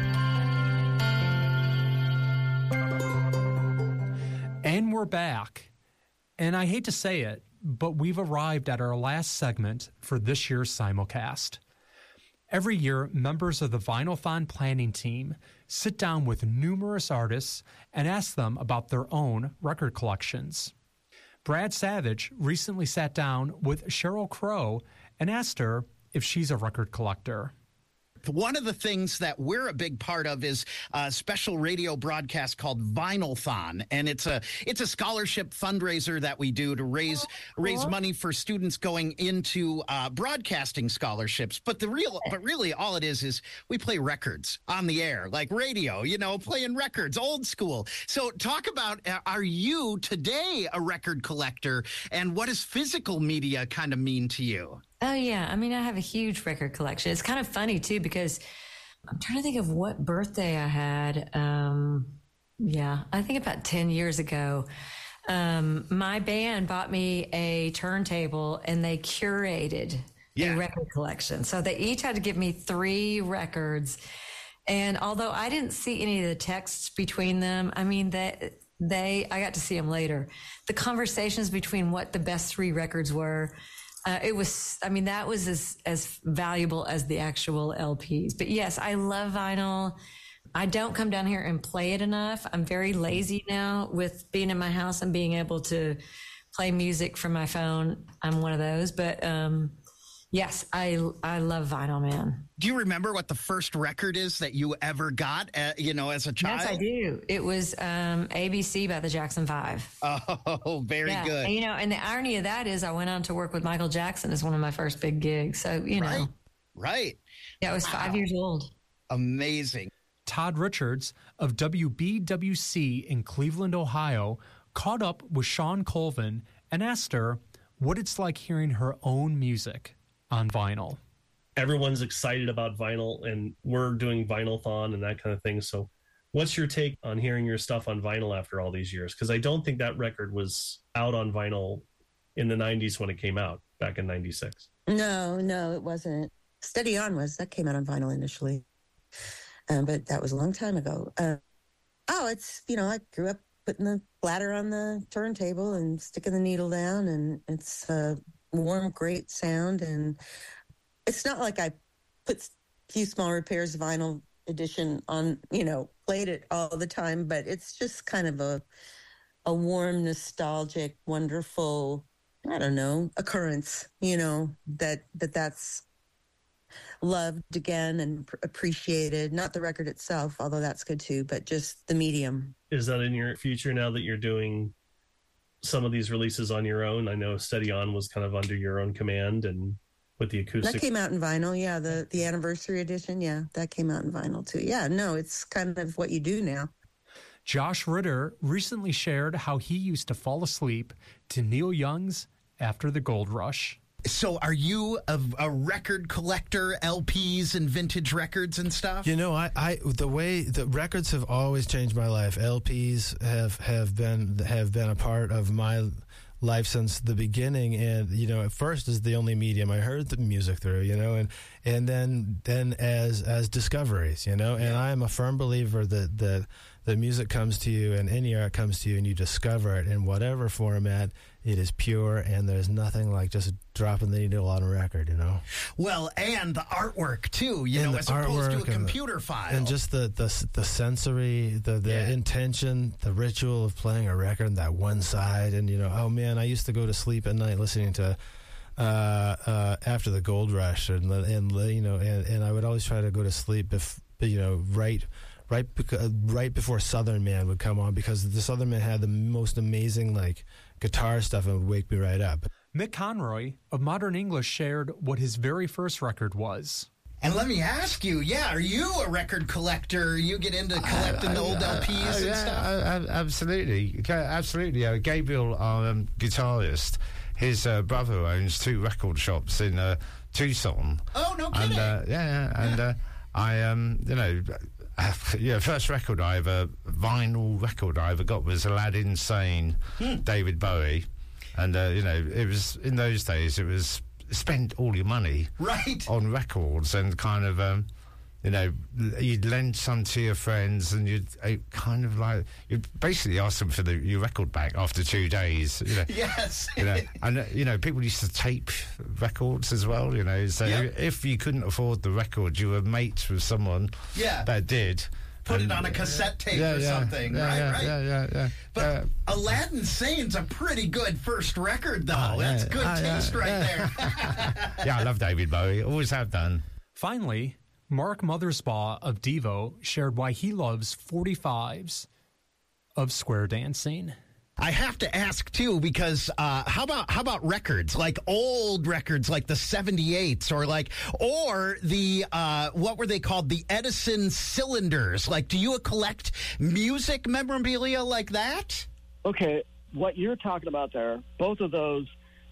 And we're back. And I hate to say it, but we've arrived at our last segment for this year's simulcast. Every year, members of the Vinyl-thon planning team sit down with numerous artists and ask them about their own record collections. Brad Savage recently sat down with Sheryl Crow and asked her if she's a record collector. One of the things that we're a big part of is a special radio broadcast called Vinyl-thon, and it's a it's a scholarship fundraiser that we do to raise raise money for students going into uh, broadcasting scholarships. But the real, but really, all it is is we play records on the air, like radio, you know, playing records, old school. So talk about, uh, are you today a record collector, and what does physical media kind of mean to you? Oh, yeah. I mean, I have a huge record collection. It's kind of funny, too, because I'm trying to think of what birthday I had. Um, yeah, I think about ten years ago, um, my band bought me a turntable and they curated yeah. a record collection. So they each had to give me three records. And although I didn't see any of the texts between them, I mean, they, they I got to see them later. The conversations between what the best three records were, uh, it was, I mean, that was as, as valuable as the actual L Ps. But yes, I love vinyl. I don't come down here and play it enough. I'm very lazy now with being in my house and being able to play music from my phone. I'm one of those, but, um, yes, I I love vinyl, man. Do you remember what the first record is that you ever got, uh, you know, as a child? Yes, I do. It was um, A B C by the Jackson Five. Oh, very yeah. good. And, you know, and the irony of that is I went on to work with Michael Jackson as one of my first big gigs. So, you know. Right. Right. Yeah, I was wow. five years old. Amazing. Todd Richards of W B W C in Cleveland, Ohio, caught up with Shawn Colvin and asked her what it's like hearing her own music on vinyl. Everyone's excited about vinyl, and we're doing Vinyl-thon and that kind of thing. So what's your take on hearing your stuff on vinyl after all these years? Because I don't think that record was out on vinyl in the nineties when it came out, back in ninety-six. No, no, it wasn't. Steady On was. That came out on vinyl initially. Um, but that was a long time ago. Uh, oh, it's, you know, I grew up putting the bladder on the turntable and sticking the needle down, and it's a warm, great sound. And it's not like I put Few Small Repairs vinyl edition on, you know, played it all the time, but it's just kind of a a warm, nostalgic, wonderful, I don't know, occurrence, you know, that, that that's loved again and pr- appreciated. Not the record itself, although that's good too, but just the medium. Is that in your future now that you're doing some of these releases on your own? I know Steady On was kind of under your own command and with the acoustic. That came out in vinyl, yeah. The the anniversary edition, yeah, that came out in vinyl too. Yeah, no, it's kind of what you do now. Josh Ritter recently shared how he used to fall asleep to Neil Young's After the Gold Rush. So are you a, a record collector, L Ps and vintage records and stuff? You know, I, I the way the records have always changed my life. L Ps have, have been have been a part of my life since the beginning. And, you know, at first is the only medium I heard the music through, you know, and and then then as as discoveries, you know, and I am a firm believer that that the music comes to you and any art comes to you and you discover it in whatever format. It is pure, and there's nothing like just dropping the needle on a record, you know? Well, and the artwork, too, you and know, as opposed to a computer and, file. And just the, the, the sensory, the, the yeah. intention, the ritual of playing a record on that one side. And, you know, oh, man, I used to go to sleep at night listening to uh, uh, After the Gold Rush, and, and you know, and, and I would always try to go to sleep, bef- you know, right... Right, right before Southern Man would come on, because the Southern Man had the most amazing like guitar stuff and would wake me right up. Mick Conroy of Modern English shared what his very first record was. And let me ask you, yeah, are you a record collector? You get into collecting I, I, the old I, L Ps I, and yeah, stuff? I, I, absolutely, absolutely. Uh, Gabriel, our um, guitarist, his uh, brother owns two record shops in uh, Tucson. Oh, no kidding! And, uh, yeah, and uh, I, um, you know. Uh, yeah, first record I ever, vinyl record I ever got was Aladdin Sane, hmm. David Bowie. And, uh, you know, it was, in those days, it was, spend all your money right. on records and kind of, um, you know, you'd lend some to your friends and you'd uh, kind of like, you'd basically ask them for the, your record back after two days. You know, yes. You know, and, uh, you know, people used to tape records as well, you know, so yep. if you couldn't afford the record, you were mates with someone yeah. that did. Put and, it on a cassette tape yeah, or yeah, something, yeah, right? Yeah, right? yeah, yeah, yeah. But yeah. Aladdin Sane's a pretty good first record, though. Oh, That's yeah. good oh, taste yeah, right yeah. there. Yeah, I love David Bowie. Always have done. Finally, Mark Mothersbaugh of Devo shared why he loves forty-fives of square dancing. I have to ask too, because uh, how about how about records, like old records, like the seventy-eights, or like, or the uh, what were they called, the Edison cylinders? Like, do you collect music memorabilia like that? Okay, what you're talking about there, both of those,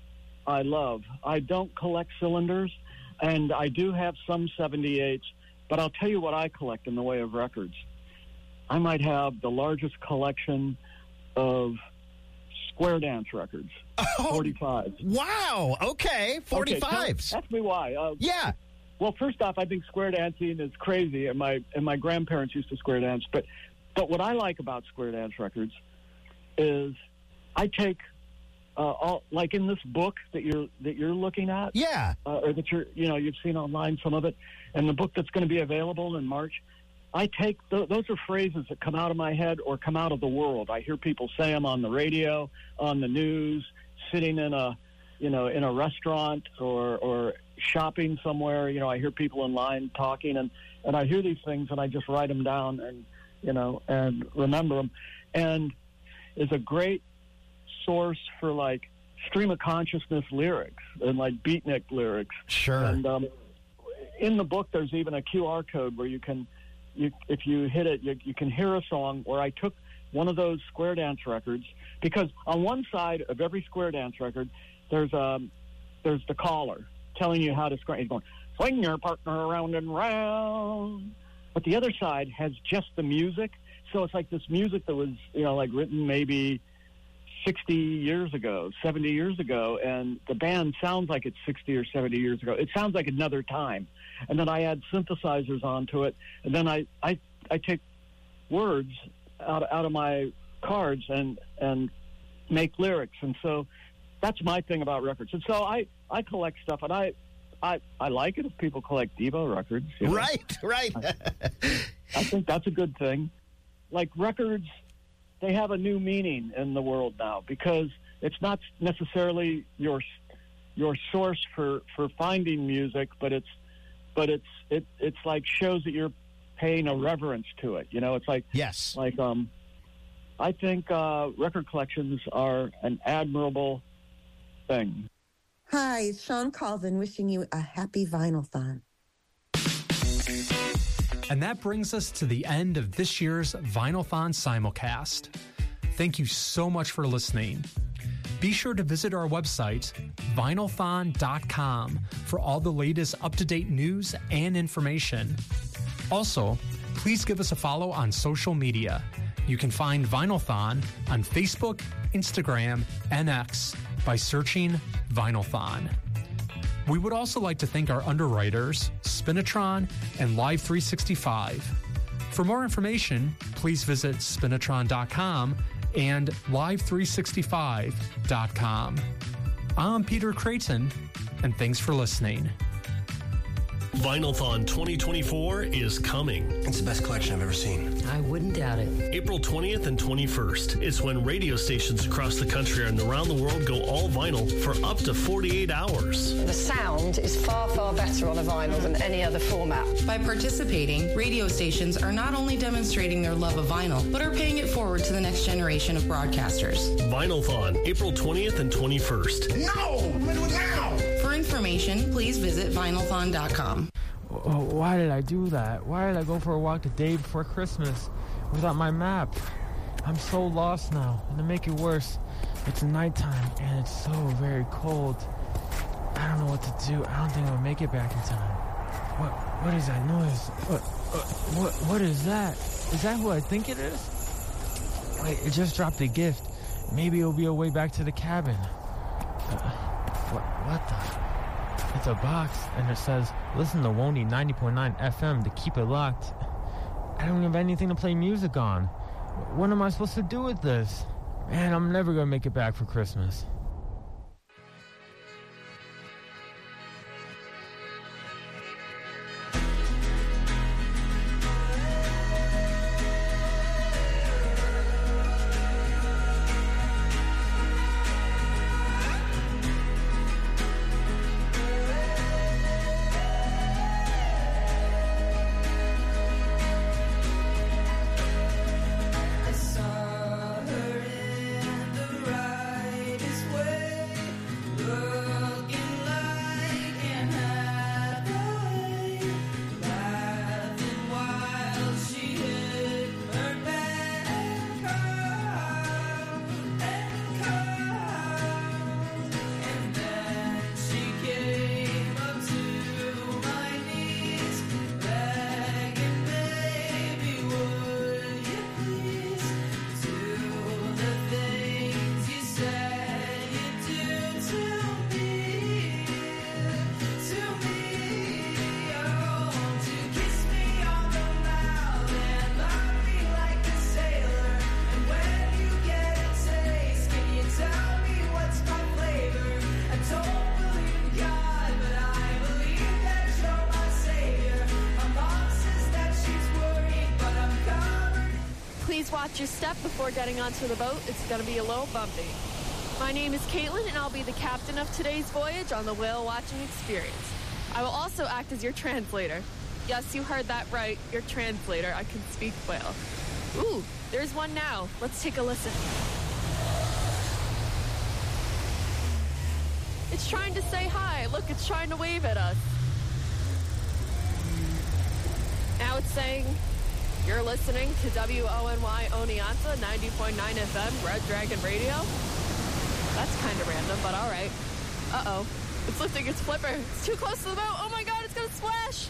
I love. I don't collect cylinders, and I do have some seventy-eights, but I'll tell you what I collect in the way of records. I might have the largest collection of square dance records. Oh, forty-five. Wow. Okay. forty-fives. Okay, ask me why. Uh, yeah. Well, first off, I think square dancing is crazy, and my and my grandparents used to square dance. But but what I like about square dance records is I take uh, all like in this book that you're that you're looking at, yeah, uh, or that you're you know you've seen online some of it, and the book that's going to be available in March. I take th- those are phrases that come out of my head or come out of the world. I hear people say them on the radio, on the news, sitting in a, you know, in a restaurant or or shopping somewhere. You know, I hear people in line talking, and, and I hear these things, and I just write them down, and you know, and remember them, and is a great source for like stream of consciousness lyrics and like beatnik lyrics. Sure. And um, in the book, there's even a Q R code where you can. You, if you hit it, you, you can hear a song where I took one of those square dance records, because on one side of every square dance record, there's um, there's the caller telling you how to square. He's going, swing your partner around and round. But the other side has just the music. So it's like this music that was, you know, like written maybe sixty years ago, seventy years ago, and the band sounds like it's sixty or seventy years ago. It sounds like another time. And then I add synthesizers onto it, and then I, I, I take words out, out of my cards and and make lyrics. And so that's my thing about records. And so I, I collect stuff, and I, I I like it if people collect Devo records. You know? Right, right. I, I think that's a good thing. Like records, they have a new meaning in the world now, because it's not necessarily your your source for, for finding music, but it's but it's it it's like shows that you're paying a reverence to it. You know, it's like yes, like um, I think uh, record collections are an admirable thing. Hi, it's Sean Colvin wishing you a happy Vinyl-thon. And that brings us to the end of this year's Vinyl-thon simulcast. Thank you so much for listening. Be sure to visit our website, vinyl thon dot com, for all the latest up-to-date news and information. Also, please give us a follow on social media. You can find Vinyl-thon on Facebook, Instagram, and X by searching Vinyl-thon. We would also like to thank our underwriters, Spinatron and Live three sixty-five. For more information, please visit spinatron dot com and live three sixty-five dot com. I'm Peter Creighton, and thanks for listening. Vinyl-thon twenty twenty-four is coming. It's the best collection I've ever seen. I wouldn't doubt it. April twentieth and twenty-first is when radio stations across the country and around the world go all vinyl for up to forty-eight hours. The sound is far, far better on a vinyl than any other format. By participating, radio stations are not only demonstrating their love of vinyl, but are paying it forward to the next generation of broadcasters. Vinyl-thon, April twentieth and twenty-first. No! Do it now! For information, please visit vinyl thon dot com. Oh, why did I do that? Why did I go for a walk the day before Christmas without my map? I'm so lost now. And to make it worse, it's nighttime and it's so very cold. I don't know what to do. I don't think I'll make it back in time. What? What is that noise? What? What? What is that? Is that who I think it is? Wait, it just dropped a gift. Maybe it'll be a way back to the cabin. Uh, what? What the? It's a box, and it says, listen to Woney ninety point nine F M to keep it locked. I don't have anything to play music on. What am I supposed to do with this? Man, I'm never going to make it back for Christmas. This way. Just watch your step before getting onto the boat. It's going to be a little bumpy. My name is Caitlin, and I'll be the captain of today's voyage on the whale watching experience. I will also act as your translator. Yes, you heard that right. Your translator. I can speak whale. Ooh, there's one now. Let's take a listen. It's trying to say hi. Look, it's trying to wave at us. Now it's saying, you're listening to W O N Y Oneonta, ninety point nine F M, Red Dragon Radio. That's kind of random, but all right. Uh-oh. It's lifting its flipper. It's too close to the boat. Oh, my God, it's going to splash.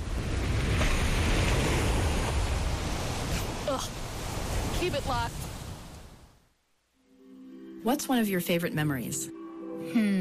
Ugh. Keep it locked. What's one of your favorite memories? Hmm.